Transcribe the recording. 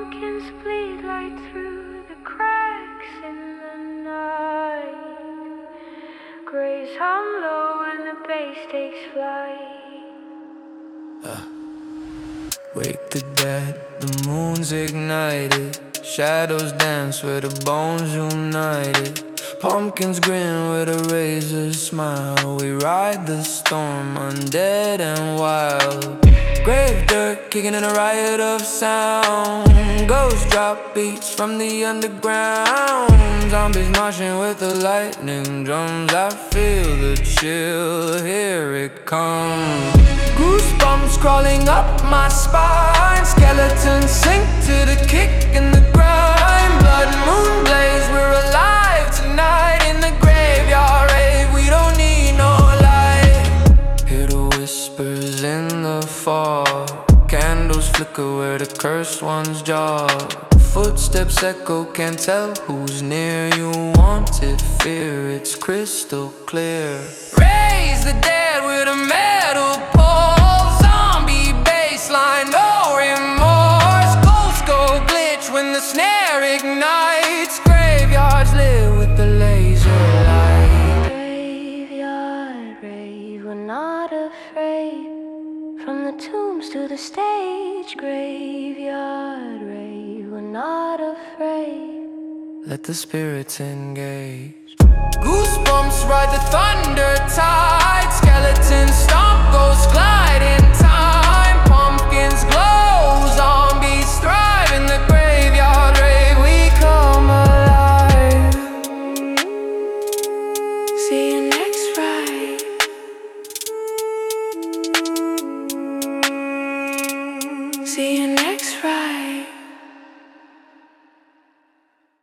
Pumpkins bleed light through the cracks in the night. Graves hum low and the bass takes flight. Wake the dead, the moon's ignited. Shadows dance where the bones united. Pumpkins grin with a razor smile. We ride the storm, undead and wild. Grave dirt kicking in a riot of sound. Ghosts drop beats from the underground. Zombies marching with the lightning drums. I feel the chill, here it comes. Goosebumps crawling up my spine. Skeletons sink to the kick and the grind. Blood moon blaze, we're alive tonight. In the graveyard rave, we don't need no light. Hear the whispers in the fog. Candles flicker where the cursed ones jog. Footsteps echo, can't tell who's near. You want it, fear, it's crystal clear. Raise the dead with a metal pole. Zombie bassline, no remorse. Ghosts go glitch when the snare ignites. Graveyards live with the laser light. Graveyard rave, we're not afraid. From the tombs to the stage. Graveyard rave, we're not afraid. Let the spirits engage. Goosebumps ride the thunder tide. Skeletons stomp, ghosts glide in time. Pumpkins glow, zombies thrive. In the graveyard rave, we come alive. See you next Friday. See you